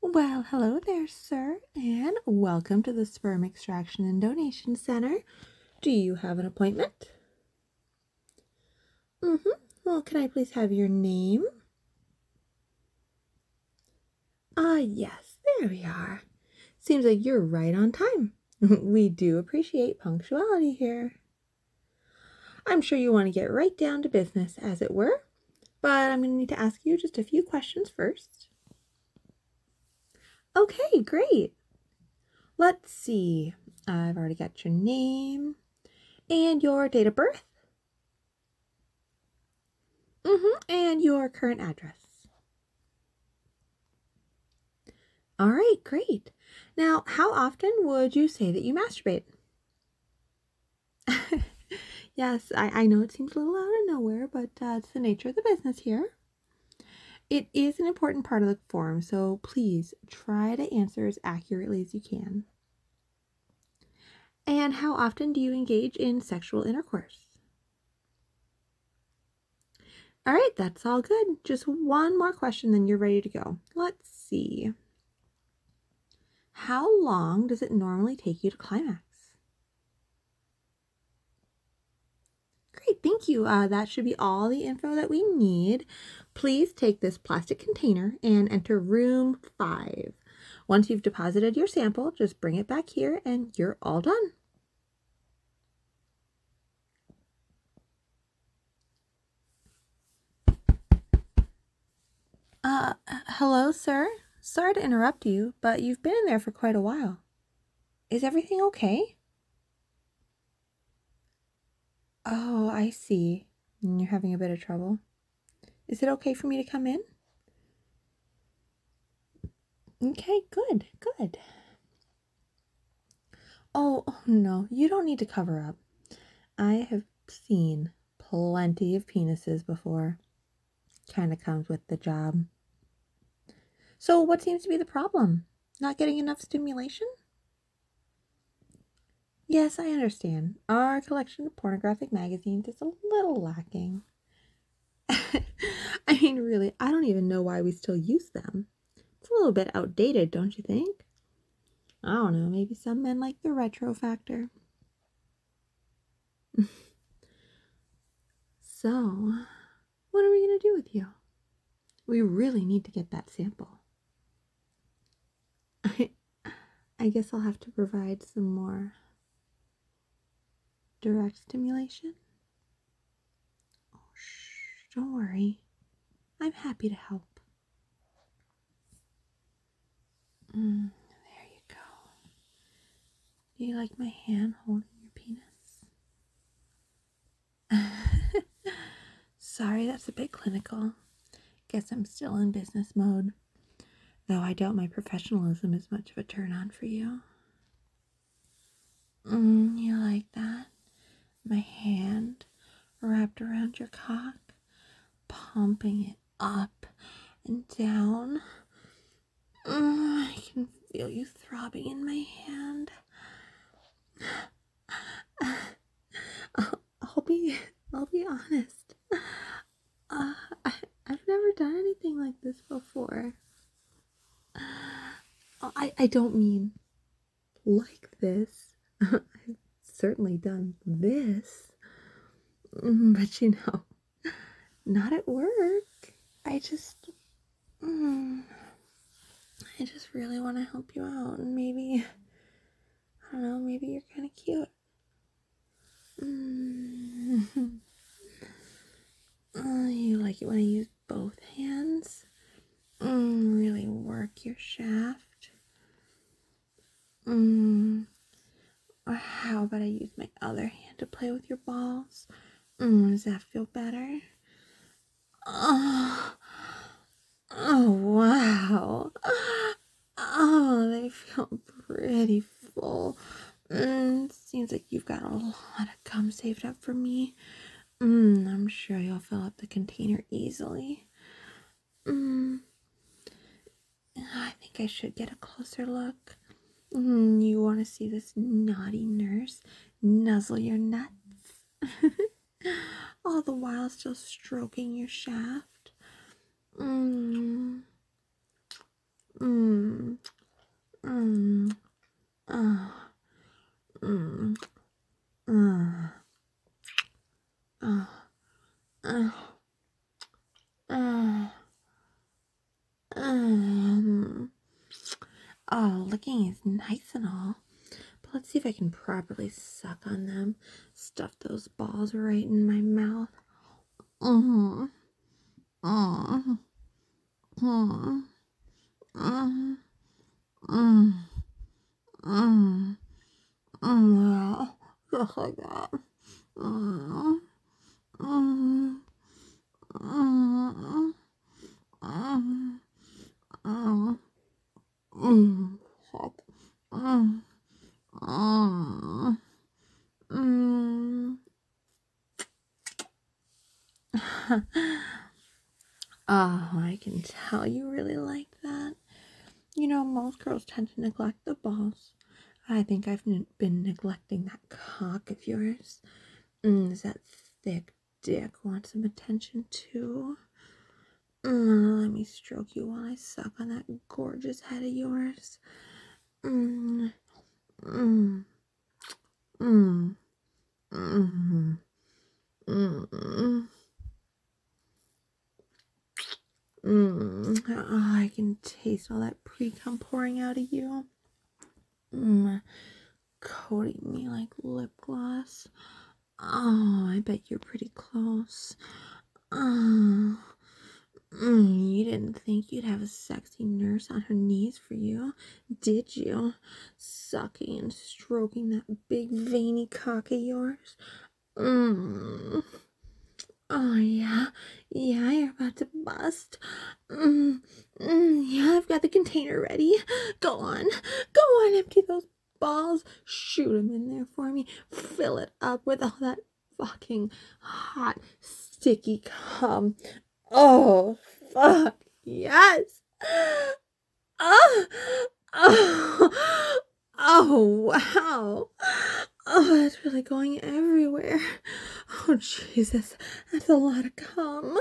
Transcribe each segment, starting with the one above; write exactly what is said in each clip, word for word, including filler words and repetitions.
Well, hello there, sir, and welcome to the Sperm Extraction and Donation Center. Do you have an appointment? Mm-hmm. Well, can I please have your name? Ah, yes, there we are. Seems like you're right on time. We do appreciate punctuality here. I'm sure you want to get right down to business, as it were, but I'm going to need to ask you just a few questions first. Okay, great. Let's see. I've already got your name and your date of birth. Mm-hmm. And your current address. All right, great. Now, how often would you say that you masturbate? Yes, I, I know it seems a little out of nowhere, but uh, it's the nature of the business here. It is an important part of the form, so please try to answer as accurately as you can. And how often do you engage in sexual intercourse? All right, that's all good. Just one more question, then you're ready to go. Let's see. How long does it normally take you to climax? Great, thank you. Uh, that should be all the info that we need. Please take this plastic container and enter room five. Once you've deposited your sample, just bring it back here and you're all done. Uh, hello, sir. Sorry to interrupt you, but you've been in there for quite a while. Is everything okay? Oh, I see. You're having a bit of trouble. Is it okay for me to come in? Okay, good, good. Oh, oh no, you don't need to cover up. I have seen plenty of penises before. Kind of comes with the job. So what seems to be the problem? Not getting enough stimulation? Yes, I understand. Our collection of pornographic magazines is a little lacking. I mean, really, I don't even know why we still use them. It's a little bit outdated, don't you think? I don't know, maybe some men like the retro factor. So, what are we going to do with you? We really need to get that sample. I, I guess I'll have to provide some more direct stimulation. Oh, shh, don't worry. I'm happy to help. Mm, there you go. Do you like my hand holding your penis? Sorry, that's a bit clinical. Guess I'm still in business mode. Though I doubt my professionalism is much of a turn on for you. Mm, you like that? My hand wrapped around your cock, pumping it up and down. Mm, I can feel you throbbing in my hand. I'll, I'll be, I'll be honest. Uh, I, I've never done anything like this before. I, I don't mean like this. I've certainly done this. Mm, but you know, not at work. I just, mm, I just really want to help you out. And maybe, I don't know, maybe you're kind of cute. Mm. Uh, you like it when I use both hands? Mm, really work your shaft. Mm. Or how about I use my other hand to play with your balls? Mm, does that feel better? Oh, oh wow. Oh, they feel pretty full. Mm, seems like you've got a lot of cum saved up for me. Mm, I'm sure you'll fill up the container easily. Mm, I think I should get a closer look. Mm, you want to see this naughty nurse nuzzle your nuts? All the while still stroking your shaft. Mmm. Mmm. Um, oh, licking is nice and all, but let's see if I can properly suck on them. Stuff those balls right in my mouth. Mm-hmm. Mm-hmm. Mm-hmm. Mm-hmm. Mm-hmm. Mm-hmm. Mm-hmm. Just like that. Mm-hmm. Mm-hmm. Mm-hmm. Mm-hmm. Mm-hmm. Mm. Fuck. Mm. Mm. Mm. Oh, I can tell you really like that. You know, most girls tend to neglect the balls. I think I've n- been neglecting that cock of yours. Mm, does that thick dick want some attention too? Mm, let me stroke you while I suck on that gorgeous head of yours. Mm, mm, mm, mm, mm, mm. Mm, oh, I can taste all that pre-cum pouring out of you. Mm, coating me like lip gloss. Oh, I bet you're pretty close. Oh, mm, you didn't think you'd have a sexy nurse on her knees for you, did you? Sucking and stroking that big veiny cock of yours. Mm. Oh, yeah. Yeah, you're about to bust. Mm, mm, yeah, I've got the container ready. Go on. Go on, empty those balls. Shoot them in there for me. Fill it up with all that fucking hot, sticky cum. Oh, fuck. Yes. Oh, oh, oh, wow. Oh, that's really going everywhere. Oh, Jesus, that's a lot of cum.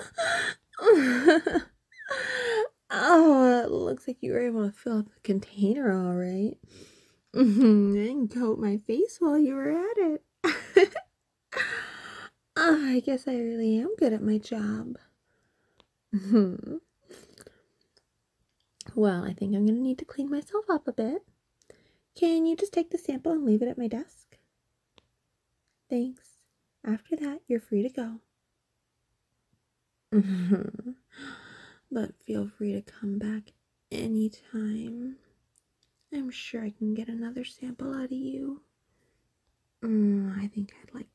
Oh, it looks like you were able to fill up the container all right. And coat my face while you were at it. Oh, I guess I really am good at my job. Well, I think I'm going to need to clean myself up a bit. Can you just take the sample and leave it at my desk? Thanks. After that, you're free to go. But feel free to come back anytime. I'm sure I can get another sample out of you. Mm, I think I'd like